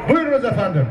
Buyurunuz efendim.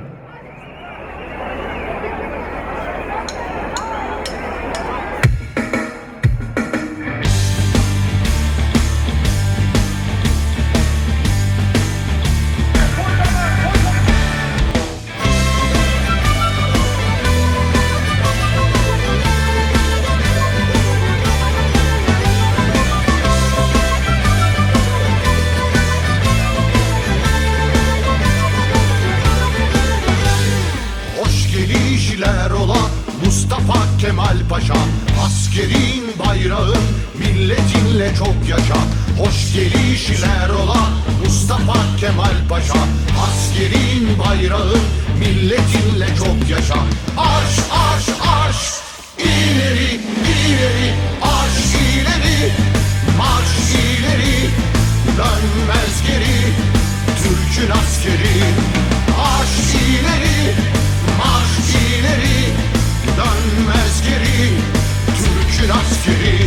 Gelişler ola Mustafa Kemal Paşa, askerin bayrağın milletinle çok yaşa. Hoş gelişler ola Mustafa Kemal Paşa, askerin bayrağın milletinle çok yaşa. Arş arş arş, ileri ileri, arş ileri, marş ileri, dönmez geri Türk'ün askeri. Arş ileri, marş ileri, dönmez geri Türk'ün askeri.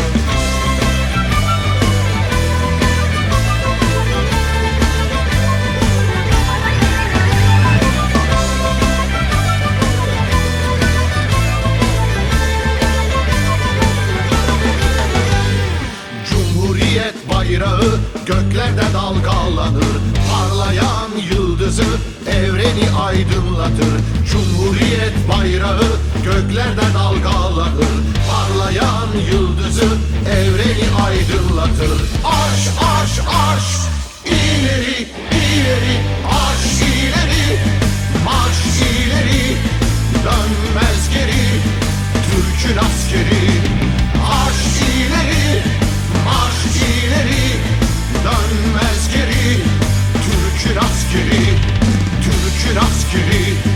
Cumhuriyet bayrağı göklerde dalgalanır, parlayan yıldızı evreni aydınlatır. Cumhuriyet bayrağı göklerde dalgalanır, parlayan yıldızı evreni aydınlatır. Arş arş arş, ileri ileri, arş ileri, marş ileri, dönmez geri Türk'ün askeri. Arş ileri, marş ileri, dönmez geri Türk'ün askeri, Türk'ün askeri.